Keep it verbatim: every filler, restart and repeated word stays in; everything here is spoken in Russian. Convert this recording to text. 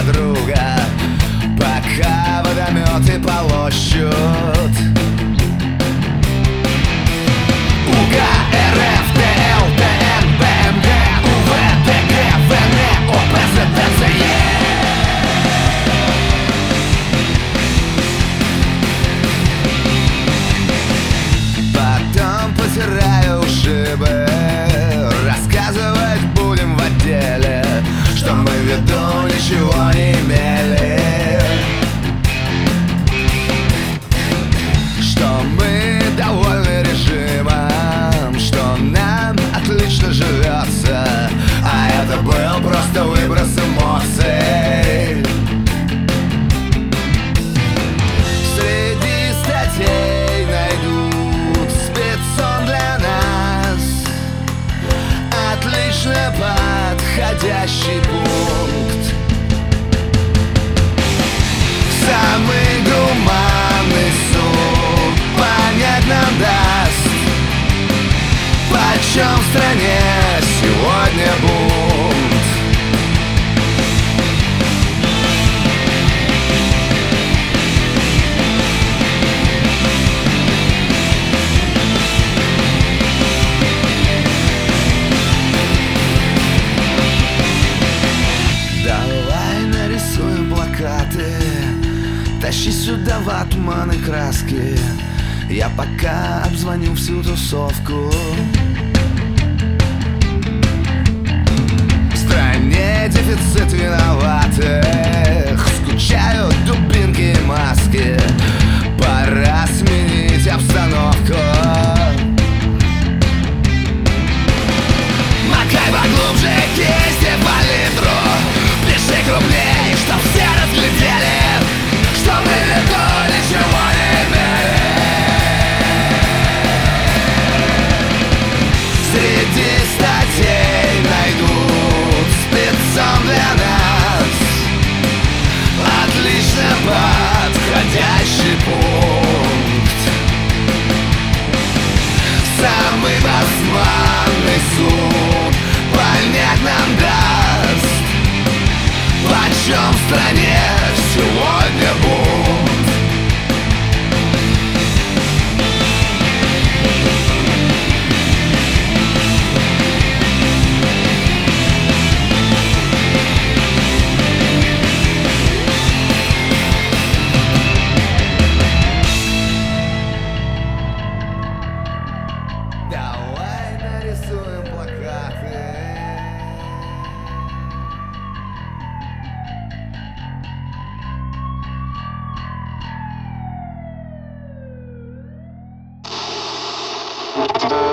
друга, пока водометы полощут. УГА, РФ, ТЛ, ТН, БМГ, УВ, ТГ, ВН, ОПЗ, ТЦЕ. Потом потираю ушибы, рассказывать будем в отделе, что мы в виду ничего не имели, что мы довольны режимом, что нам отлично живется, а это был просто выброс эмоций. Среди статей найдут спецсон для нас, отлично подходящий пункт. Самый гуманный суд понять нам даст, почем в стране сегодня бунт. Давай нарисуем плакаты, тащи сюда ватман и краски, я пока обзвоню всю тусовку. В стране дефицит виноватых, скучают дубинки и маски, пора сменить обстановку. Макай поглубже кисти по литру, пиши крупней, чтоб все разглядели, что мы в виду ничего не имели. Среди статей найдут спецом для нас отлично подходящий пункт. Самый басманный суд понять нам даст, почем в стране сегодня бунт. Давай нарисуем плакаты. Thank